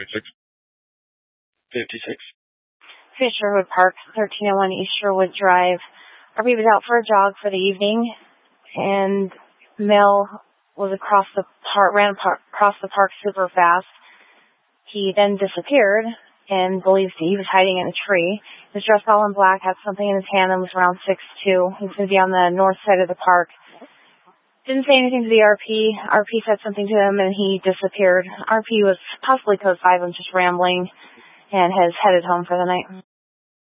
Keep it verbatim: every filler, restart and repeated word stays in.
fifty-six. Fisherwood Park, thirteen oh one East Sherwood Drive. R P was out for a jog for the evening, and Mel was across the park, ran across the park super fast. He then disappeared and believed he was hiding in a tree. He was dressed all in black, had something in his hand, and was around six two. He was going to be on the north side of the park. Didn't say anything to the R P. R P said something to him, and he disappeared. R P was possibly code five and just rambling, and has headed home for the night.